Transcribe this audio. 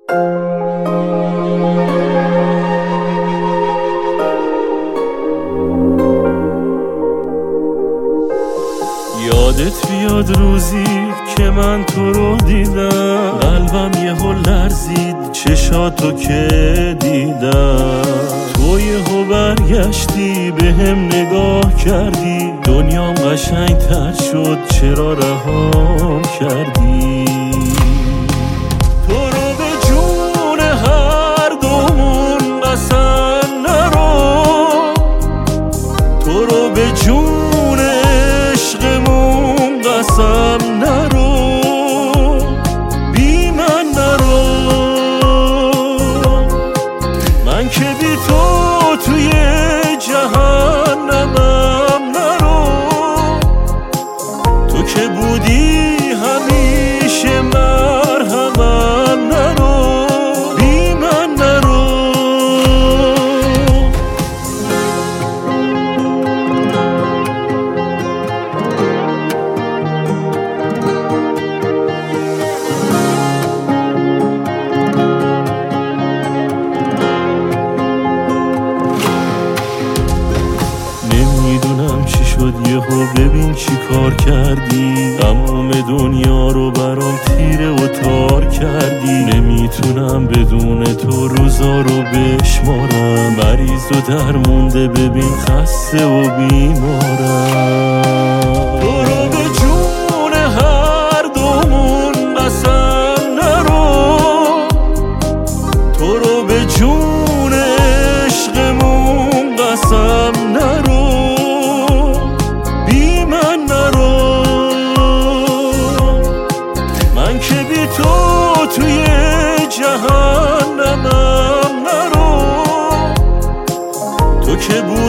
یادت بیاد روزی که من تو رو دیدم، قلبم یهو لرزید چشاتو که دیدم. تو یهو برگشتی بهم نگاه کردی، دنیام قشنگ تر شد چرا رهام کردی. تو رو به جون هر دومون قسم نرو، تو رو به جون عشقمون قسم نرو، بی من نرو. من که بی تو توی جهنمم نرو، تو که بودی همیشه مرهمم نرو، بی من نرو. نمیدونم چی شد یهو ببین چی کار کردی، تموم دنیا رو برام تیره و تار کردی. نمیتونم بدون تو روزا رو بشمارم، مریض و درمونده ببین خسته و بیمارم. تو رو به جون هر دومون قسم نرو، تو رو به جون عشقمون قسم نرو، بی من نرو. من که بی تو توی جهنمم نرو، تو که